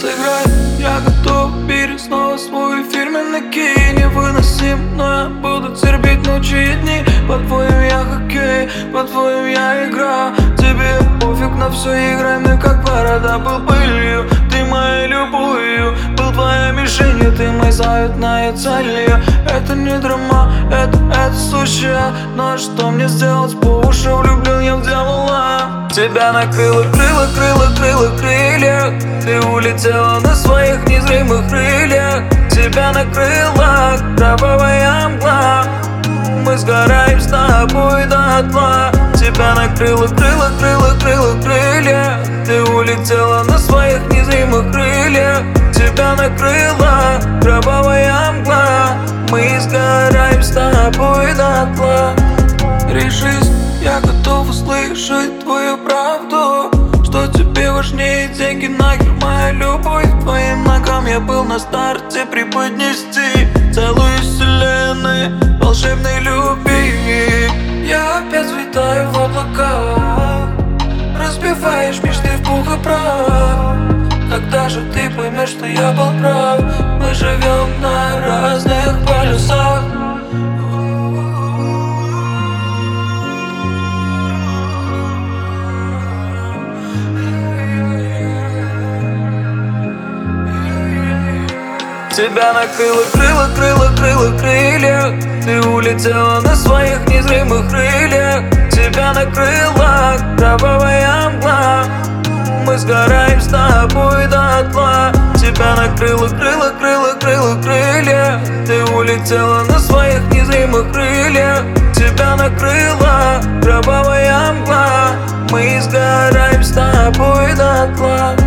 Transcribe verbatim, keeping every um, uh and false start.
сыграй. Я готов бери снова свой фирменный кей. Невыносим, но я буду терпеть ночи и дни. По-твоему я хоккей, по-твоему я игра. Тебе пофиг на все, играй мне как борода. Был пылью, ты моей любовью. Был твоей мишенью, ты мой заветная цель. Это не драма, это, это сущее. Но что мне сделать, по уши влюблен я в дьявола. Тебя накрыло крыло, крыло, крыло, крылья. Ты улетела на своих незримых крыльях. Тебя накрыла кровавая мгла. Мы сгораем с тобой дотла. Тебя накрыло крыло, крыло, крыло, крылья. Ты улетела на своих незримых крыльях. Тебя накрыла кровавая мгла. Мы сгораем с тобой дотла. Решись, я готов услышать твою правду. Что тебе важнее деньги, нахер моя любовь. Твоим ногам я был на старте преподнести целую вселенную волшебной любви. Я опять взлетаю в облаках, разбиваешь мечты в пух и прах. Когда же ты поймешь, что я был прав? Мы живем на разных полюсах. Тебя накрыло крыло, крыло, крыло, крылья. Ты улетела на своих незримых крыльях. Тебя накрыла кровавая мгла. Мы сгораем с тобой дотла. Тебя накрыло крыло, крыло, крыло, крылья. Ты улетела на своих незримых крыльях. Тебя накрыла кровавая мгла. Мы сгораем с тобой дотла.